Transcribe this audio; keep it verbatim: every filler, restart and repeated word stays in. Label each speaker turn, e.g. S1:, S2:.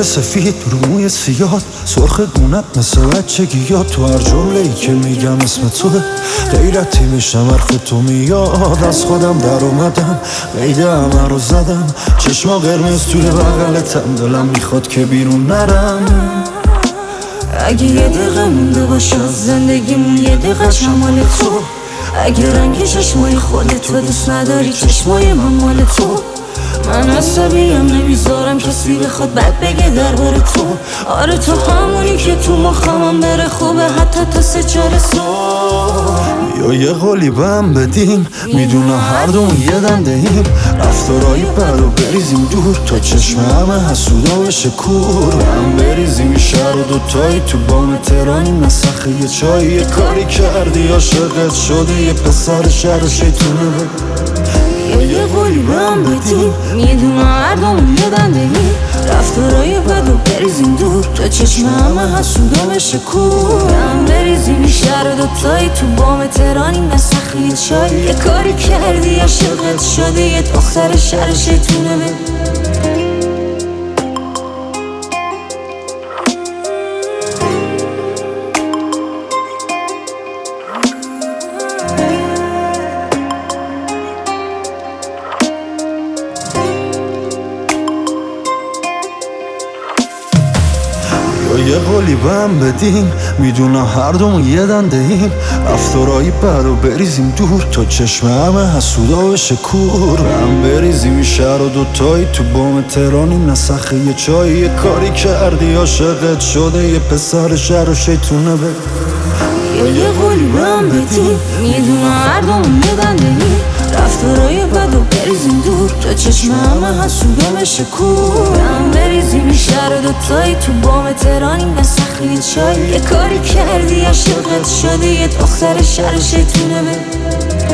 S1: لباس سفید رو موی سیاد، سرخ گونت مثل بچگی یاد. تو هر جمله ای که میگم اسم توه، غیرتی میشم حرف تو میاد. از خودم در اومدم، قید همه رو زدم، چشما قرمز توی بغلتم، دلم میخواد که بیرون نرم.
S2: اگه یه دقیقه مونده باشه از زندگیمون، یه دقیقه شمال تو. اگه رنگ چشمای خودتو دوست نداری، چشمای من مال تو. من عصبیم نمیذارم کسی بخواد بد بگه درباره تو. آره تو همونی که تو مخمم بره خوبه، حتی تا سه چهار صبح.
S1: یا یه قولی به هم بدیم، میدونم هر دوم یه دنده ایم. رفتارایی بد و بریزیم دور، تا چشم همه حسودا بشه کور. هم بریزیم این شهر و دوتایی تو بام تهرانی، مسخه یه چایی. یه کاری کردی عاشقت شدی، یه پسر شهر شیطونه بود.
S2: یا یه قولی به هم بدیم، میدونم هر دومون یه دنده ایم. رفتارای بد و بریزیم دور، تا چشم همه حسودا بشه کور. هم بریزیم این شهر دوتایی تو بام تهرانی، مسخه یه چایی. یه کاری کردی عاشقت شدی، یه دختر شهر شیطونه بود.
S1: یه قولی به هم بدیم، میدونم هر دومون یه دنده ایم. رفتارایی بد و بریزیم دور، تا چشم همه حسودا بشه کور. هم بریزیم این شهر و دوتایی تو بام تهرانی، مسخه یه چایی. یه کاری کردی عاشقت شده، یه پسر شهر و شیطونه به.
S2: یا یه قولی به هم بدیم، میدونم هر دومون یه دنده ایم. رفتارای بد و بریزیم دور، تا چشم همه حسودا بشه کور. هم بریزیم این شهر دوتایی تو بام تهرانی، مسخه یه چایی. یه کاری کردی عاشقت شدی، یه دختر شهر شیطونه بود.